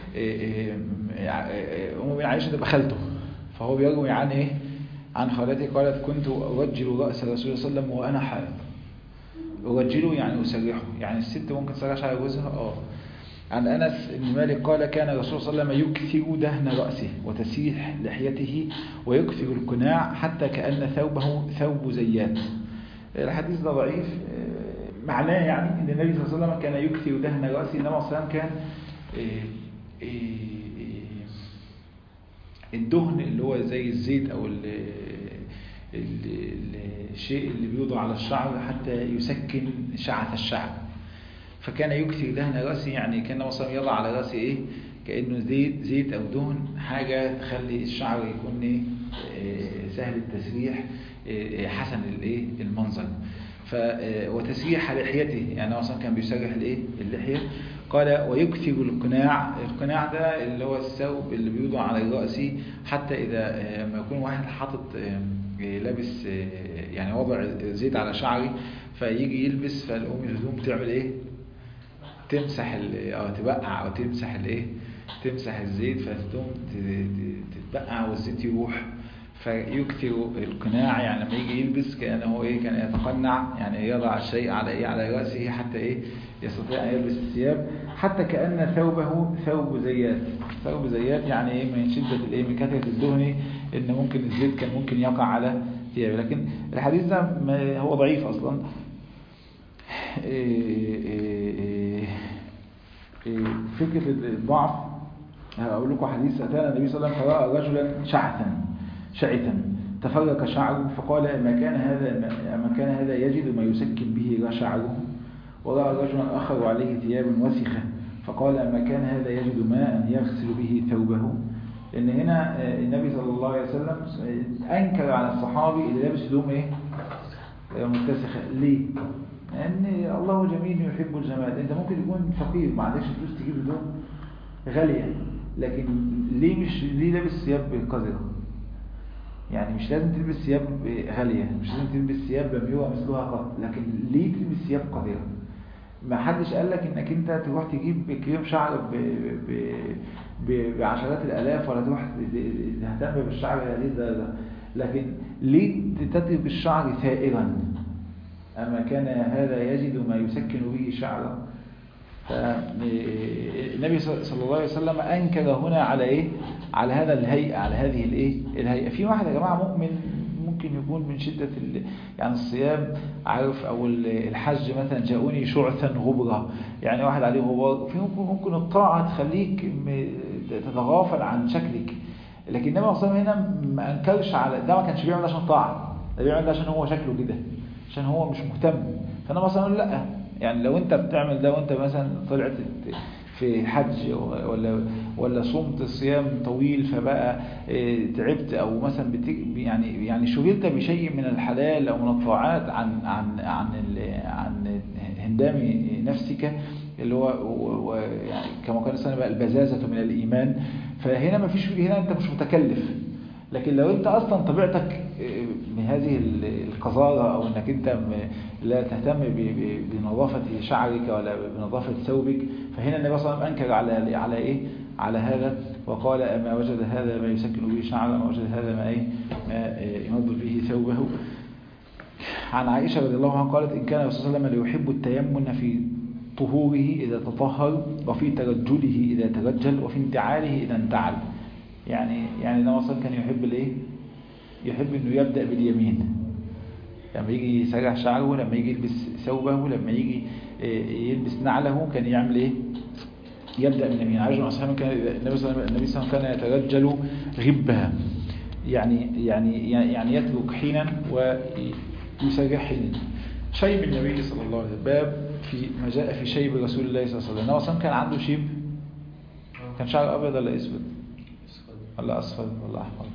أم من عائشة تبقى خالته، فهو بيروي عن ايه عن خالتي قالت كنت أرجل رأس رسول الله صلى الله عليه وسلم وأنا حائض. أرجله يعني أسرحه، يعني الست ممكن تسرح على جوزها. اه عن أنس بن مالك قال كان الرسول صلى الله عليه وسلم يكثر دهن رأسه وتسيح لحيته ويكثر القناع حتى كأن ثوبه ثوب زيات. الحديث ده ضعيف، معناه يعني ان النبي صلى الله عليه وسلم كان يكثر دهن رأسه، النبي صلى الله عليه وسلم كان الدهن اللي هو زي الزيت او ال ال الشيء اللي بيوضع على الشعر حتى يسكن شعث الشعر، فكان يكثر دهن رأسه، يعني كان مثلا يضع على رأسه ايه كأنه زيت زيت أو دهن، حاجة تخلي الشعر يكون إيه سهل التسريح، حسن الايه المنظر. ف وتسريح لحيته، يعني اصلا كان بيسرح الايه اللحيه. قال ويكثر القناع. القناع ده اللي هو الثوب اللي بيوضع على الراس، حتى اذا ما يكون واحد حاطط لابس يعني وضع زيت على شعري فيجي يلبس، فالام الهدوم تعمل ايه؟ تمسح او تبقع او تمسح الايه تمسح الزيت، فالهدوم تتبقع والزيت يروح. فيكثر القناع، يعني لما يجي يلبس كأنه ايه كان يتقنع، يعني يضع الشيء على ايه على رأسه حتى ايه يستطيع ان يلبس الثياب، حتى كأن ثوبه ثوب زيات. ثوب زيات يعني ايه من شدة الايه من كثرة الدهن، ان ممكن الزيت كان ممكن يقع على ثيابه. لكن الحديث ده هو ضعيف اصلا. فكرة الضعف، هقول لكم حديث. أتانا النبي صلى الله عليه وسلم فرأى رجلا شعثا شعثا تفرق شعره، فقال أما كان هذا أما كان هذا يجد ما يسكن به شعره. ورأى رجلا آخر عليه ثياب وسخة، فقال أما كان هذا يجد ماء يغسل به ثوبه. لأن هنا النبي صلى الله عليه وسلم أنكر على الصحابي اللي لابس هدوم إيه متسخة. ليه؟ لأن الله جميل يحب الجمال. أنت ممكن تكون فقير ما عندكش فلوس تجيب هدوم غالية، لكن ليه مش ليه لابس ثياب قذرة؟ يعني مش لازم تلبس ثياب غالية، مش لازم تلبس ثياب لم يرى مثلها قط، لكن ليه تلبس ثياب قذرة؟ ما حدش قال لك انك انت تروح تجيب كريم شعر ب... ب... ب... بعشرات الالاف، ولا تروح تهتم بالشعر هذه ده. لكن ليه تترك الشعر ثائرا؟ اما كان هذا يجد ما يسكن به شعره. فالنبي صلى الله عليه وسلم أنكر هنا على إيه؟ على هذا الهيئة، على هذه الإيه؟ الهيئة. في واحد يا جماعة مؤمن ممكن يكون من شدة يعني الصيام عارف، أو الحج مثلا جاءوني شعثا غبرا، يعني واحد عليه غبار. في ممكن ممكن الطاعة تخليك تتغافل عن شكلك، لكن النبي صلى الله عليه وسلم هنا ما أنكرش على ده. ما كانش بيعمل عشان طاعة، ده بيعمل عشان هو شكله كده، عشان هو مش مهتم. فأنا مثلا لا، يعني لو انت بتعمل ده وانت مثلا طلعت في حج ولا ولا صمت صيام طويل فبقى تعبت، او مثلا يعني يعني شغلت بشيء من الحلال او من الطاعات عن عن عن عن هندام نفسك، اللي هو يعني كما قال النبي بقى البزازة من الإيمان. فهنا ما فيش، هنا انت مش متكلف. لكن لو انت اصلا طبيعتك من هذه القذارة، او انك انت لا تهتم بنظافة شعرك ولا بنظافة ثوبك، فهنا النبي صلى الله عليه وسلم انكر على على ايه على هذا، وقال اما وجد هذا ما يسكن به شعره، ما وجد هذا ما ايه ما ينظف به ثوبه. عن عائشة رضي الله عنها قالت ان كان الرسول صلى الله عليه وسلم ليحب التيمن في طهوره اذا تطهر، وفي ترجله اذا ترجل، وفي انتعاله اذا انتعل. يعني يعني النبي صلى الله عليه وسلم كان يحب الايه يحب انه يبدا باليمين لما يجي يسرح شعره، لما يجي يلبس ثوبه، لما يجي يلبس نعله، كان يعمل ايه يبدا من اليمين. عايز اصحابه كان النبي صلى الله عليه وسلم كان يترجل غبها، يعني يعني يعني يترك حينا ويسرح حينا. شيب النبي صلى الله عليه وسلم، باب في ما جاء في شيب رسول الله صلى الله عليه وسلم. النبي صلى الله عليه وسلم كان عنده شيب، كان شعره ابيض ولا اسود ولا اصفر ولا احمر؟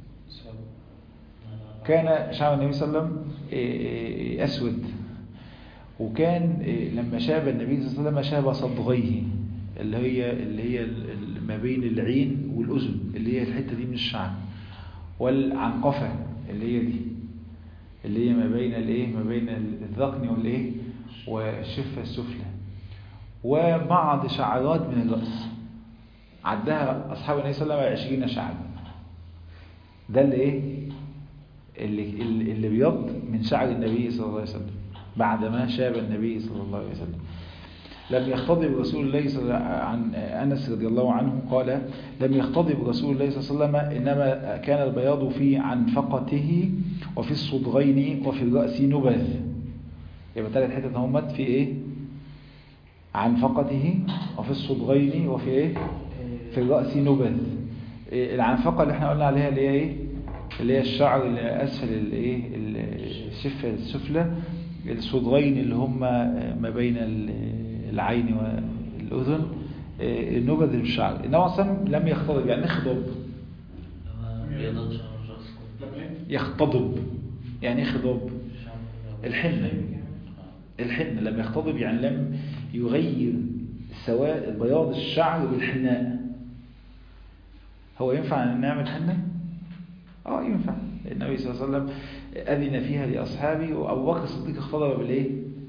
كان شعر النبي صلى الله عليه وسلم اسود، وكان لما شاب النبي صلى الله عليه وسلم شاب صدغيه، اللي هي اللي هي ما بين العين والاذن، اللي هي الحته دي من الشعر، والعنقفه اللي هي دي اللي هي ما بين الايه ما بين الذقن والايه والشفه السفلى، وبعض شعرات من الراس عدها اصحاب النبي صلى الله عليه وسلم عشرين شعر. ده اللي ايه اللي اللي بيض من شعر النبي صلى الله عليه وسلم بعدما شاب النبي صلى الله عليه وسلم. لم يختضب رسول الله صلى الله عليه وسلم، عن أنس رضي الله عنه قال لم يختضب رسول الله صلى الله عليه وسلم، إنما كان البياض في عنفقته وفي الصدغين وفي الرأس نبذ. يبقى ثلاث حتت همت في إيه؟ عنفقته وفي الصدغين وفي إيه؟ في الرأس نبذ. العنفقة اللي احنا قلنا عليها اللي هي إيه؟ اللي هي الشعر اللي أسفل الإيه؟ الشفة السفلى. الصدغين اللي هم ما بين العين والأذن نبذ الشعر. النبي صلى الله عليه وسلم لم يختضب. يعني خضب يختضب يعني خضب الحنة. الحنة لم يختضب يعني لم يغير سواء بياض الشعر بالحناء. هو ينفع أن نعمل حنة؟ اه ينفع. النبي صلى الله عليه وسلم أذن فيها لأصحابه، وأبو بكر الصديق اختضب بالإيه؟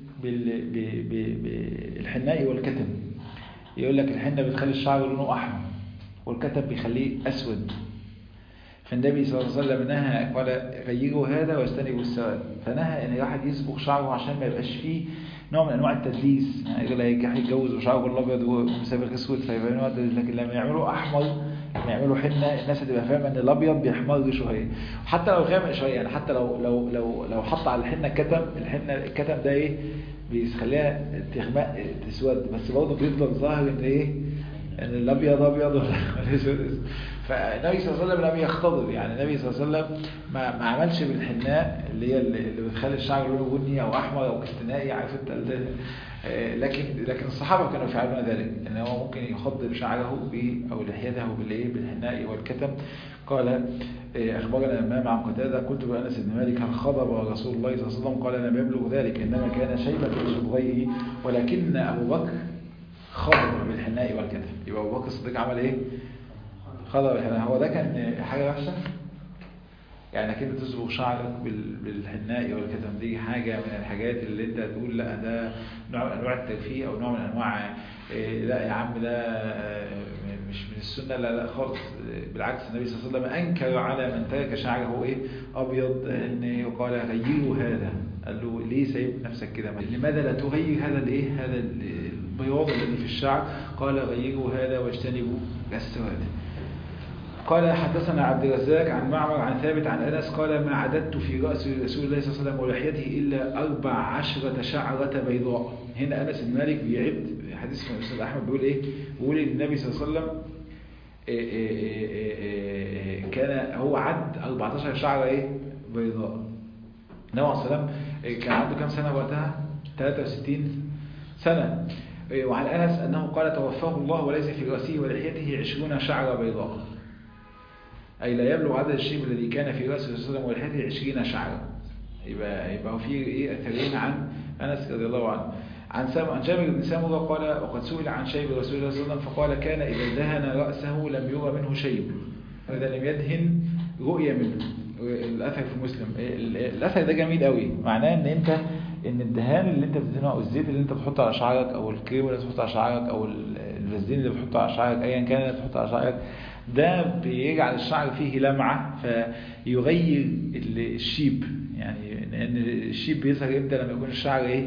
بالحناء والكتم. يقول لك الحنة بتخلي الشعر لونه أحمر والكتم بيخليه أسود. فالنبي صلى الله عليه وسلم نهى قال غيروا هذا واجتنبوا السواد. فنهى ان الواحد يصبغ شعره عشان ما يبقاش فيه نوع من انواع التدليس. يعني يقول هيجي يتجوز وشعره الابيض ومسابق اسود فيبقى نوع التدليس. لكن لما يعملوا احمر، لما يعملوا حنه، الناس هتبقى فاهمه ان الابيض بيحمر شويه. حتى لو غامق شويه، يعني حتى لو لو لو لو حط على الحنه كتم، الحنه الكتم ده ايه بيخليها تغمق تسود، بس برضه بيفضل ظاهر ان ايه ان الابيض ابيض والاسود. فالنبي صلى الله عليه وسلم لم يختضب. يعني النبي صلى الله عليه وسلم ما, ما عملش بالحناء اللي هي اللي بتخلي الشعر لونه بني او احمر او كستنائي، عارف انت. لكن لكن الصحابه كانوا يفعلون ذلك، ان هو ممكن يخضب شعره ب او لحيته بالايه بالحناء والكتم. قال اخبرنا الامام عن قتاده قلت لانس بن مالك هل خضب رسول الله صلى الله عليه وسلم؟ قال لم يبلغ ذلك، انما كان شيبه في صدغيه، ولكن ابو بكر خضب بالحناء والكتم. يبقى ابو بكر الصديق عمل ايه؟ خضب بالحناء. هو ده كان حاجه وحشه؟ يعني كده تصبغ شعرك بالحناء والكتم، دي حاجه من الحاجات اللي انت تقول لا ده نوع من انواع الترفيه او نوع من انواع إيه لا يا عم ده مش من السنه؟ لا لا خالص. بالعكس النبي صلى الله عليه وسلم انكر على من ترك شعره ايه ابيض ان يقال غيروا هذا. قال له ليه سايب نفسك كده؟ لماذا لا تغير هذا الايه هذا البياض الذي في الشعر؟ قال غيروا هذا واجتنبوا السواد. قال حدثنا عبد الرزاق عن معمر عن ثابت عن أنس قال ما عددت في رأس رسول الله صلى الله عليه وسلم ولحيته إلا أربع عشرة شعرة بيضاء. هنا أنس بن مالك بيعد حديث من الأستاذ أحمد بيقول إيه؟ بيقول إن النبي صلى الله عليه وسلم إيه إيه إيه كان هو عد أربعة عشر شعرة إيه؟ بيضاء. النبي صلى الله عليه وسلم كان عنده كم سنة وقتها؟ ثلاثة وستين سنة. وعن أنس أنه قال توفاه الله وليس في رأسه ولحيته عشرون شعرة بيضاء، أي لا يبلغ عدد الشيب الذي كان في رأسه صلى الله عليه وسلم ولحيته عشرين شعرة. يبقى يبقى في إيه أثرين عن أنس رضي الله عنه. عن سام عن جابر بن سامورة قال وقد سئل عن شيب رسول الله صلى الله عليه وسلم فقال كان إذا دهن رأسه لم يرى منه شيب، وإذا لم يدهن رؤية منه. الأثر في مسلم. الأثر ده جميل قوي، معناه إن أنت إن الدهان اللي أنت بتدهنه أو الزيت اللي أنت بتحطه على شعرك أو الكريم اللي بتحطه على شعرك أو الفازلين اللي بتحطه على شعرك أيا كان اللي بتحطه على شعرك ده بيجعل الشعر فيه لمعة فيغير الشيب. يعني لأن الشيب بيظهر امتى؟ لما يكون الشعر ايه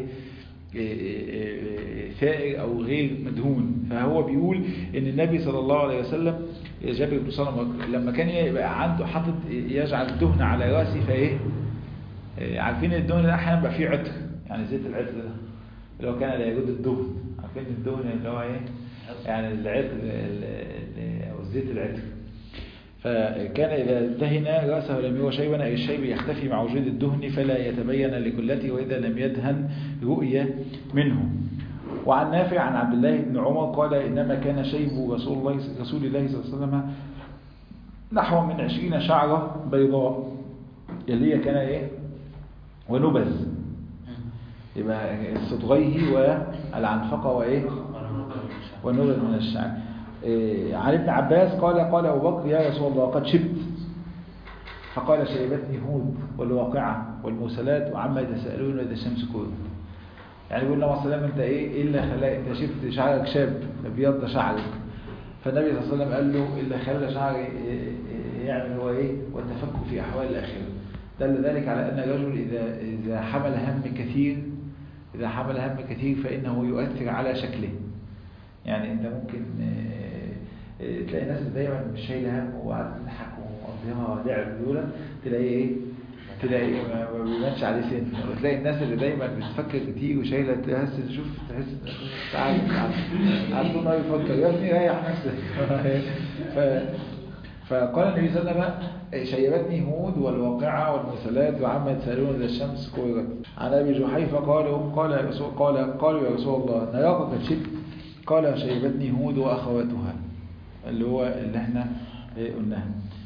ثائر او غير مدهون. فهو بيقول ان النبي صلى الله عليه وسلم جابر بن سلمة لما كان يبقى عنده حاطط يجعل الدهن على راسه فايه عارفين الدهن ده احيانا بقى فيه عطر، يعني زيت العطر ده اللي هو كان لا يجود الدهن، عارفين الدهن اللي هو ايه يعني العطر او زيت العطر. فكان إذا دهن رأسه لم يرى شيبا أي الشيب يختفي مع وجود الدهن فلا يتبين لكلته، وإذا لم يدهن رؤية منه. وعن نافع عن عبد الله بن عمر قال إنما كان شيب رسول الله رسول الله صلى الله عليه وسلم نحو من عشرين شعرة بيضاء اللي هي كان إيه ونبذ، يبقى صدغيه والعنفقة وإيه ونبذ من الشعر. عن ابن عباس قال قال أبو بكر يا رسول الله قد شبت، فقال شيبتني هود والواقعة والمرسلات وعما يتساءلون إذا الشمس كورت. يعني يقول النبي صلى الله عليه وسلم انت ايه الا خلاك انت شفت شعرك شاب ابيض شعرك، فالنبي صلى الله عليه وسلم قال له الا خلى شعرك يعمل هو ايه والتفكر في احوال الاخره. دل ذلك على ان الرجل اذا اذا حمل هم كثير اذا حمل هم كثير فانه يؤثر على شكله. يعني انت ممكن تلاقي ناس دايما مش شايله هم وقاعده تضحك ومقضيها لعب دول، تلاقي ايه تلاقي ما بيبانش عليه سن. وتلاقي الناس اللي دايما بتفكر كتير وشايله تحس تشوف تحس تعال على طول ما بيفكر يا ابني ريح نفسك. ف فقال النبي صلى الله عليه وسلم شيبتني هود والواقعة والمرسلات وعما يتساءلون إذا الشمس كورت. عن أبي جحيفة قالوا قال يا رسول قال قالوا يا رسول الله نراك قد شبت قال شيبتني هود وأخواتها، اللي هو اللي احنا قلناه.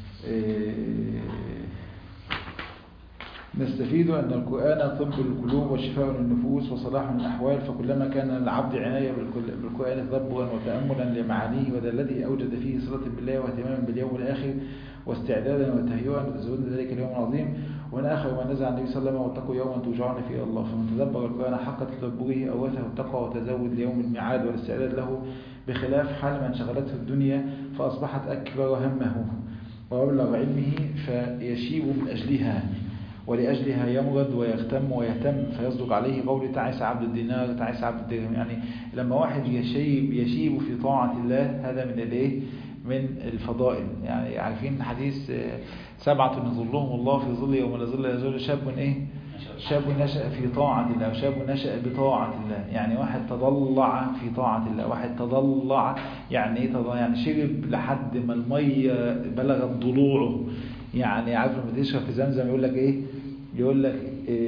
نستفيد أن القرآن طب القلوب وشفاء للنفوس وصلاح للأحوال، فكلما كان العبد عناية بالقرآن تدبرا وتأملا لمعانيه ودلته أوجد فيه صلة بالله واهتماما باليوم الآخر واستعدادا وتهيئا وتزودا ذلك اليوم العظيم. ومن آخر ما نزع النبي صلى الله عليه وسلم: واتقوا يوما ترجعون فيه الله. فمن تدبر القرآن حق تدبره أورثه التقوى وتزود ليوم الميعاد والاستعداد له، بخلاف حال من شغلته الدنيا فأصبحت أكبر همه ومبلغ علمه فيشيب من أجلها، ولأجلها يمرض ويغتم ويهتم، فيصدق عليه قول تعس عبد الدينار تعس عبد الدرهم. يعني لما واحد يشيب يشيب في طاعة الله، هذا من الايه؟ من الفضائل. يعني عارفين حديث سبعة يظلهم الله في ظل يوم لا ظل إلا ظل، شاب ايه؟ شاب نشأ في طاعة الله، وشاب نشأ بطاعة الله. يعني واحد تضلع في طاعة الله، واحد تضلع يعني ايه تضلع؟ يعني شرب لحد ما المية بلغت ضلوعه. يعني عارف لما تشرب في زمزم يقول لك ايه؟ يقول لك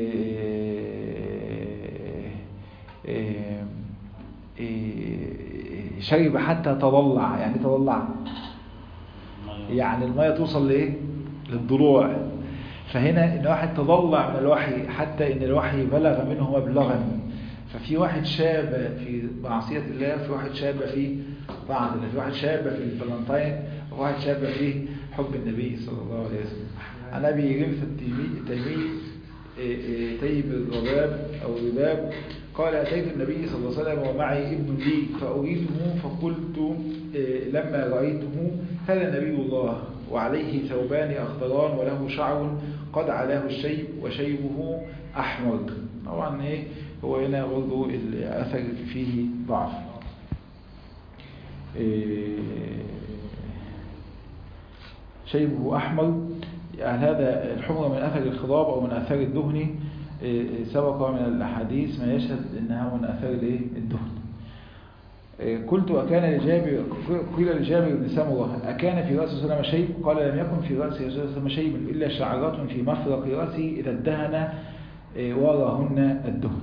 إيه إيه إيه شرب حتى تضلع. يعني تضلع يعني المية توصل لايه؟ للضلوع. فهنا ان واحد تضلع من الوحي حتى ان الوحي بلغ منه مبلغا. ففي واحد شاب في معصية الله، في واحد شاب في طاعة الله، في واحد شاب في الفالنتين، وفي واحد شاب في حب النبي صلى الله عليه وسلم. عن ابي غمث التيمي تيب الرباب او الرباب قال: اتيت النبي صلى الله عليه وسلم ومعي ابن لي فاريده، فقلت لما رايته: هذا نبي الله وعليه ثوبان اخضران وله شعر قد علاه الشيب وشيبه احمر. طبعا ايه هو هنا برضه الاثر فيه ضعف. شيبه احمر، يعني هذا الحمر من اثر الخضاب او من اثار الدهن. سبق من الاحاديث ما يشهد انها من اثار الايه؟ الدهن. قلت: أكان لجابر قيل لجابر بن سمرة: أكان في رأس صلى الله عليه وسلم شيب؟ قال: لم يكن في رأس صلى الله عليه وسلم شيب إلا شعرات في مفرق رأسه إذا ادهن وراهن الدهن.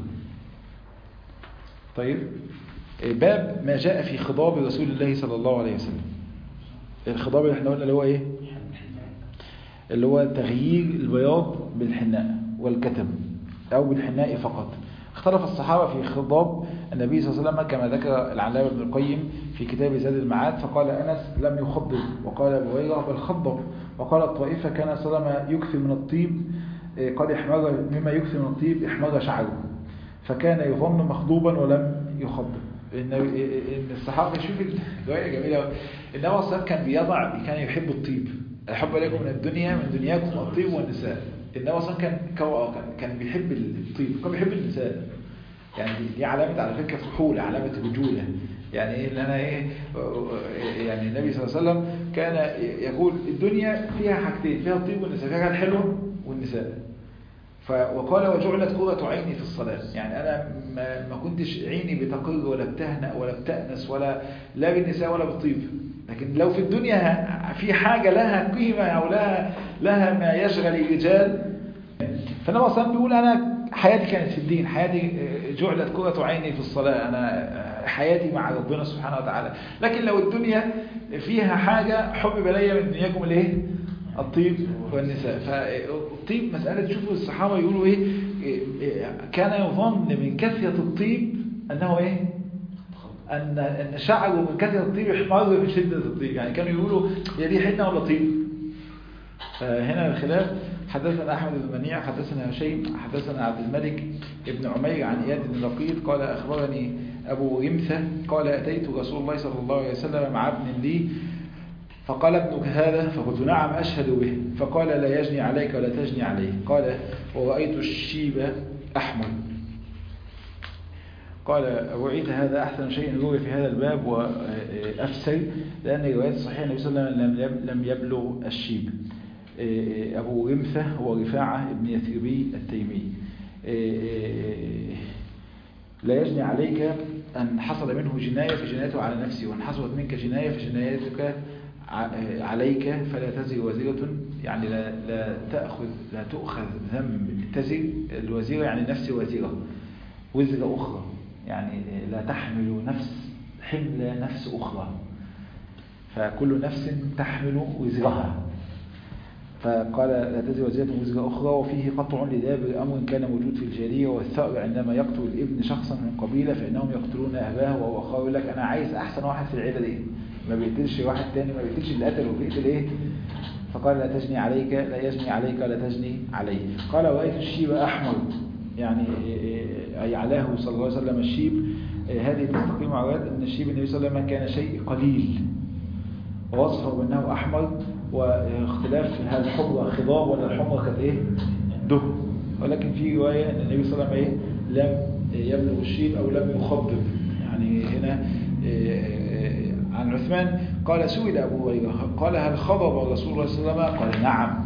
طيب، باب ما جاء في خضاب رسول الله صلى الله عليه وسلم. الخضاب اللي احنا قلنا اللي هو ايه؟ اللي هو تغيير البياض بالحناء والكتم أو بالحناء فقط. اختلف الصحابة في خضاب النبي صلى الله عليه وسلم كما ذكر العلامة ابن القيم في كتاب زاد المعاد، فقال أنس: لم يخضب، وقال أبو هريرة: بل خضب. وقال الطائفة: كان صلى الله عليه وسلم يكثر من الطيب قد احمر، مما يكثر من الطيب احمر شعره، فكان يظن مخضوبا ولم يخضب. إن الصحابة، شوف الرواية جميلة، النبي صلى الله عليه وسلم كان بيضع كان يحب الطيب. الحب عليكم من الدنيا من دنياكم الطيب والنساء. النبي صلى الله عليه وسلم كان كان بيحب الطيب، كان بيحب النساء. يعني دي علامة على فكرة فحولة، علامة رجولة. يعني ايه اللي انا ايه يعني النبي صلى الله عليه وسلم كان يقول: الدنيا فيها حاجتين، فيها الطيب والنساء، فيها الحلوة والنساء. وقال: وجعلت قرة عيني في الصلاة. يعني انا ما, ما كنتش عيني بتقر ولا بتهنأ ولا بتأنس ولا لا بالنساء ولا بالطيب. لكن لو في الدنيا في حاجة لها قيمة أو لها لها ما يشغل الرجال، فالنبي صلى الله عليه وسلم بيقول: أنا حياتي كانت في الدين، حياتي جعلت قرة عيني في الصلاة، أنا حياتي مع ربنا سبحانه وتعالى. لكن لو الدنيا فيها حاجة حبب إلي من دنياكم الايه؟ الطيب والنساء. فالطيب مسألة، تشوفوا الصحابة يقولوا إيه؟ كان يظن من كثرة الطيب أنه إيه؟ أن أن شعره من كثرة الطيب يحمر من شدة الطيب. يعني كانوا يقولوا: هي دي حنة ولا طيب؟ فهنا الخلاف. حدثنا أحمد بن منيع حدثنا هشيم حدثنا عبد الملك بن عمير عن إياد بن لقيط قال: أخبرني أبو غمثة قال: أتيت رسول الله صلى الله عليه وسلم مع ابن لي فقال: ابنك هذا؟ فقلت: نعم أشهد به. فقال: لا يجني عليك ولا تجني عليه. قال: ورأيت الشيب أحمر. قال أبو عيسى: هذا أحسن شيء روي في هذا الباب وأفسر، لأن رواية صحيح النبي صلى الله عليه وسلم لم يبلغ الشيب. أبو غمثة هو رفاعة ابن يثربي التيمي. لا يجني عليك أن حصل منه جناية فجنايته على نفسه، وأن حصلت منك جناية فجنايتك عليك، فلا تزر وزيرة. يعني لا, لا تأخذ لا تؤخذ ذنب تزر الوزيرة، يعني نفس وزيرة وزر أخرى، يعني لا تحمل نفس حمل نفس أخرى، فكل نفس تحمل وزرها، فقال لا تزر وزرة وزر أخرى. وفيه قطع لدابر أمر كان موجود في الجاهلية والثأر عندما يقتل الابن شخصا من قبيلة فإنهم يقتلون أباه وهو أخاه، يقول لك أنا عايز أحسن واحد في العيلة دي، ما بيقتلش واحد تاني، ما بيقتلش اللي قتله وبيقتل إيه. فقال لا تجني عليك لا يجني عليك لا تجني عليه. قال ورأيت الشيب أحمر، يعني أي علاه صلى الله عليه وسلم الشيب. هذه تستقيم على أن الشيب النبي صلى الله عليه وسلم كان شيء قليل، ووصفه بأنه أحمر، واختلاف في هل الحمرة خضاب ولا الحمرة كانت إيه دهن، ولكن في رواية أن النبي صلى الله عليه وسلم لم يبلغ الشيب أو لم يخضب. يعني هنا عن عثمان قال سئل أبو هريرة قال هل خضب رسول الله صلى الله عليه وسلم؟ قال نعم.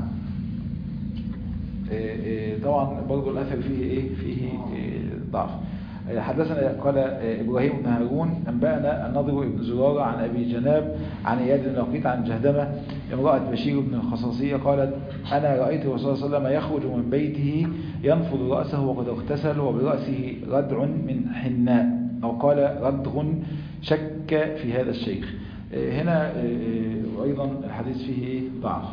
طبعا برضو الأثر فيه إيه فيه ضعف. حدثنا قال إبراهيم بن هارون أنبأنا النضر بن زرارة عن أبي جناب عن إياد بن لقيط عن جهدمة امرأة بشير بن الخصاصية قالت أنا رأيت الرسول صلى الله عليه وسلم يخرج من بيته ينفض رأسه وقد اغتسل وبرأسه ردع من حناء، أو قال ردغ، شك في هذا الشيخ. هنا أيضا الحديث فيه ضعف.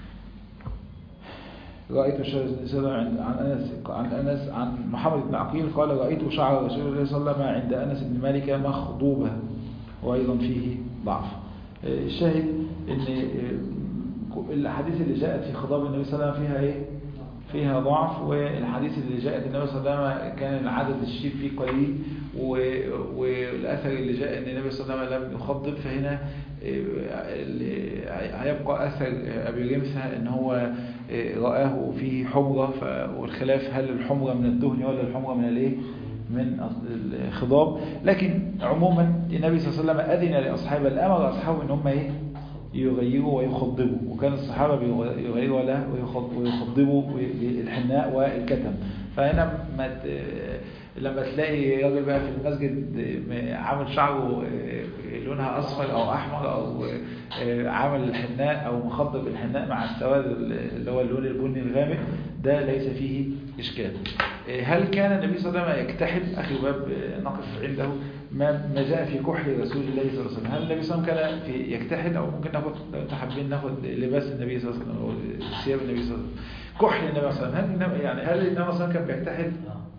رأيت شعر عن أنس عن أنس عن محمد بن عقيل قال رأيت شعر رسول الله صلى الله عليه وسلم عند أنس بن مالك مخضوبة، وأيضا فيه ضعف. الشاهد إن الحديث اللي جاءت في خضاب النبي صلى الله عليه وسلم فيها إيه؟ فيها ضعف، والحديث اللي جاءت النبي صلى الله عليه وسلم كان العدد الشيب فيه قليل، والأثر اللي جاء أن النبي صلى الله عليه وسلم لم يخضب، فهنا هيبقى أثر أبي رمثة أن هو رآه فيه حمرة، والخلاف هل الحمرة من الدهن ولا الحمرة من الايه من الخضاب. لكن عموما النبي صلى الله عليه وسلم أذن لأصحابه، الأمر أصحابه أن هم ايه يغيروا ويخضبوا، وكان الصحابة يغيروا له ويخضبوا بالحناء والكتم. فهنا لما تلاقي راجل بقى في المسجد عامل شعره لونها أصفر أو أحمر، أو عامل الحناء أو مخضب الحناء مع السواد اللي هو اللون البني الغامق، ده ليس فيه إشكال. هل كان النبي صلى الله عليه وسلم يكتحل؟ أخي باب نقف عنده ما جاء في كحل رسول الله صلى الله عليه وسلم. هل النبي صلى الله عليه وسلم كان يكتحل؟ أو ممكن ناخد لو تحبين ناخد لباس النبي صلى الله عليه وسلم أو ثياب النبي صلى الله عليه وسلم، كحل النبي صلى الله عليه وسلم، هل يعني هل النبي صلى الله عليه وسلم كان بيكتحل؟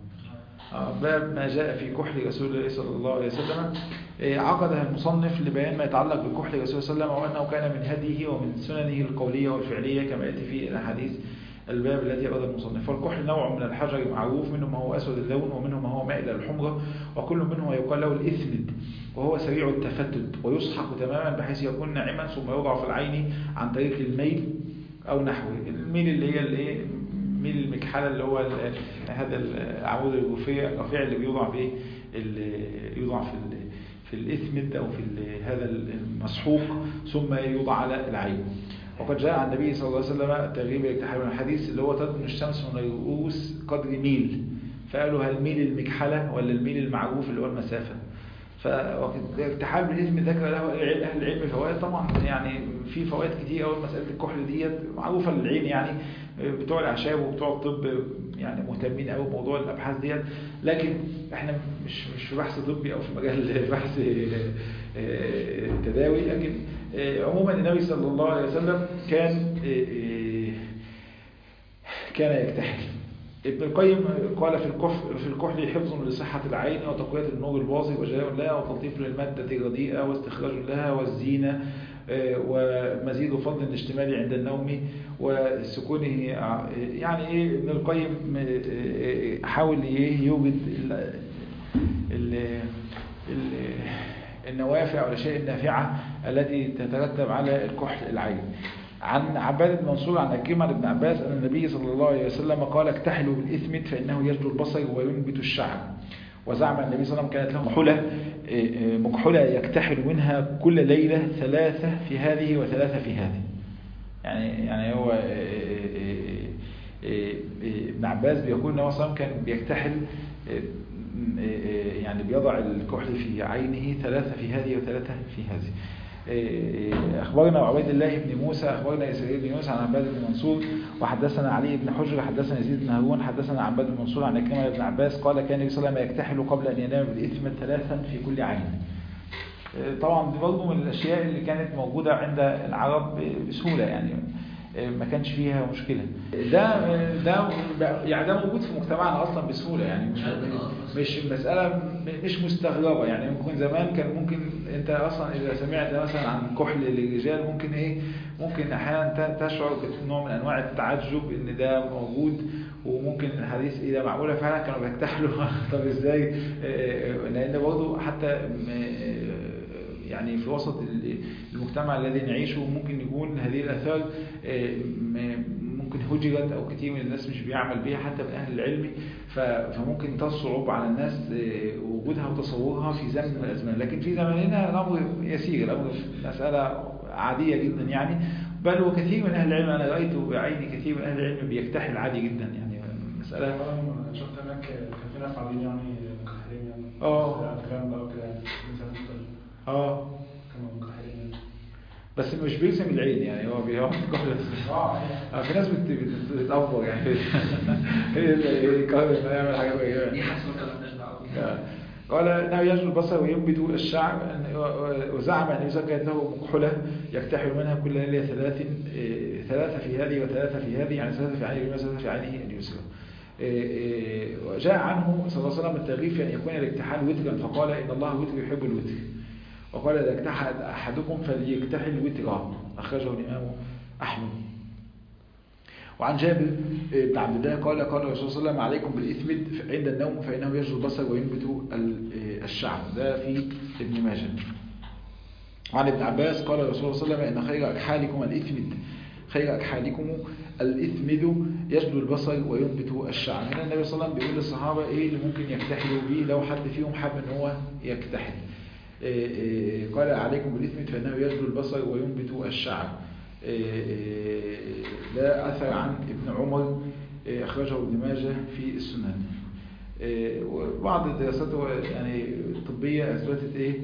باب ما جاء في كحل رسول الله صلى الله عليه وسلم. عقدها المصنف لبيان ما يتعلق بكحل رسول الله صلى الله عليه وسلم، وأنه كان من هديه ومن سننه القولية والفعلية كما يأتي في الأحاديث الباب الذي أراد المصنف. فالكحل نوع من الحجر معروف، منه ما هو أسود اللون ومنه ما هو مائل الحمرة، وكل منه يقال له الإثمد، وهو سريع التفتت ويسحق تماما بحيث يكون ناعما ثم يوضع في العين عن طريق الميل أو نحوه. الميل اللي هي الايه ميل المكحلة اللي هو هذا العمود الرفيع الرفيع اللي بيوضع به يوضع في في الإثمد أو في هذا المسحوق ثم يوضع على العين. وقد جاء عن النبي صلى الله عليه وسلم تغيب الاكتحال من الحديث اللي هو تدن الشمس من الرؤوس قدر ميل، فقالوا هل ميل المكحلة ولا الميل المعروف اللي هو المسافة. فالاكتحال بالإثم ذكر له أهل العلم فوائد، طبعا يعني في فوائد كتير. أول مسألة الكحل ديت معروفة للعين، يعني بتوع الأعشاب وبتوع الطب يعني مهتمين قوي بموضوع الأبحاث ديت، لكن احنا مش مش في بحث طبي أو في مجال بحث تداوي. لكن عموما النبي صلى الله عليه وسلم كان كان يكتحل. ابن القيم قال في الكحل في الكحل حفظ لصحة العين وتقوية النور الواصي وجلاء لها وتلطيف للمادة الرديئة واستخراج لها والزينة ومزيد فضل الاشتمال عند النوم وسكونه. يعني ايه ابن القيم حاول يوجد ال ال النوافع والاشياء النافعة التي تترتب على الكحل العين. عن عباد بن منصور عن أكرمة عن ابن عباس أن النبي صلى الله عليه وسلم قال اكتحلوا بالإثمد فإنه يجلو البصر وينبت الشعر. وزعم النبي صلى الله عليه وسلم كانت له مكحلة مكحلة يكتحل منها كل ليلة ثلاثة في هذه وثلاثة في هذه. يعني يعني هو ابن عباس بيقول أنه صلى كان بيكتحل يعني بيضع الكحل في عينه ثلاثة في هذه وثلاثة في هذه. أخبرنا عبيد الله بن موسى أخبرنا إسرائيل بن يونس عن عباد بن منصور وحدثنا علي بن حجر حدثنا يزيد بن هارون حدثنا عن عباد بن منصور عن أكرمة بن عباس قال كان النبي صلى الله عليه وسلم يكتحل قبل أن ينام بالإثم ثلاثا في كل عين. طبعا دي برضه من الأشياء اللي كانت موجودة عند العرب بسهولة، يعني ما كانش فيها مشكلة. ده ده يعني ده موجود في مجتمعنا أصلا بسهولة، يعني مش مش مسألة مش مستغربة. يعني ممكن زمان كان ممكن أنت أصلا إذا سمعت مثلا عن كحل للرجال ممكن إيه ممكن أحيانا تشعر بنوع من أنواع التعجب إن ده موجود، وممكن الحديث إيه ده معقولة فعلا كانوا بيكتحلوا طب إزاي؟ لأن برضه حتى يعني في وسط المجتمع الذي نعيشه ممكن يكون هذه الآثار ممكن هجرت أو كثير من الناس مش بيعمل بها حتى من أهل العلم، فممكن تصعب على الناس وجودها وتصورها في زمن من الأزمان. لكن في زماننا الأمر يسير، الأمر مسألة عادية جدا يعني، بل وكثير من أهل العلم أنا رأيته بعيني كثير من أهل العلم بيكتحل عادي جدا، يعني مسألة شفت هناك كان في ناس عاديين يعني مكحلين يعني اه أفلام بقى وكده يعني اه كانوا مكحلين بس مش بيرسم العين، يعني هو بيقعد اه في ناس بتتأفور يعني هي اللي يقرر انه يعمل حاجه غريبه دي حسب الكلام مالناش دعوه. قال انه يجل البصر وينبت الشعر، وزعم ان يزكى له مكحله يكتحل منها كل ليله ثلاث ثلاثه في هذه وثلاثه في هذه، يعني ثلاثه في عينه اليمنى وثلاثه في عينه اليسرى. وجاء عنه صلى الله عليه وسلم الترغيب في ان يكون الاكتحال وترا، فقال ان الله وتر يحب الوتر، وقال إذا اكتحل أحدكم فليكتحل وترا، أخرجه الإمام أحمد. وعن جابر بن عبد الله قال قال الرسول صلى الله عليه وسلم عليكم بالإثمد عند النوم فإنه يجل البصر وينبت الشعر، ده في ابن ماجه. وعن ابن عباس قال الرسول صلى الله عليه وسلم إن خير أكحالكم الإثمد، خير أكحالكم الإثمد يجل البصر وينبت الشعر. هنا النبي صلى الله عليه وسلم بيقول للصحابة إيه اللي ممكن يكتحلوا به لو حد فيهم حب إن هو يكتحل. قال عليكم بالإثم فإنه يجل البصر وينبت الشعر. ده أثر عن ابن عمر أخرجه ابن ماجه في السنن. وبعض الدراسات يعني الطبية أثبتت إيه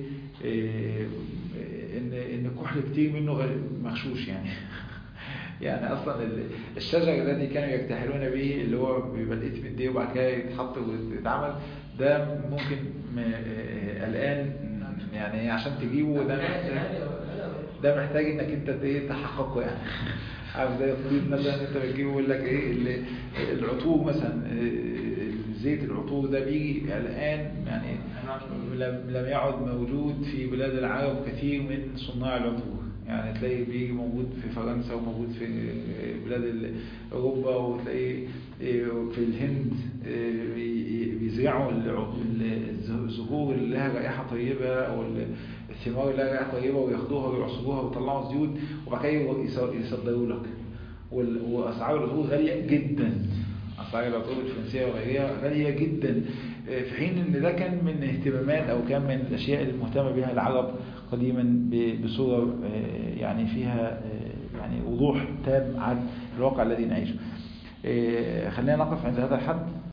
إن إن كحل كتير منه مغشوش يعني يعني أصلا الشجر الذي كانوا يكتحلون به اللي هو بيبقى الإثم دي وبعد كده يتحط ويتعمل، ده ممكن الآن يعني عشان تجيبه ده محتاج ده محتاج انك انت تحققه، يعني عارف زي الطبيب مثلا انت بتجيبه يقول لك ايه العطور مثلا، زيت العطور ده بيجي الان يعني لم يعد موجود في بلاد العرب كثير من صناع العطور، يعني تلاقي بيجي موجود في فرنسا وموجود في بلاد اوروبا، وتلاقي في الهند بيزرعوا الزهور اللي لها رائحه طيبه او الثمار اللي لها رائحه طيبه وياخدوها ويعصروها ويطلعوا زيوت وبعد كده يصدروا لك. واسعار العطور غاليه جدا، اسعار العطور الفرنسيه وغيرها غاليه جدا، في حين ان ده كان من اهتمامات او كان من الاشياء المهتمه بها العرب قديما بصوره يعني فيها يعني وضوح تام عن الواقع الذي نعيشه. خلينا نقف عند هذا الحد.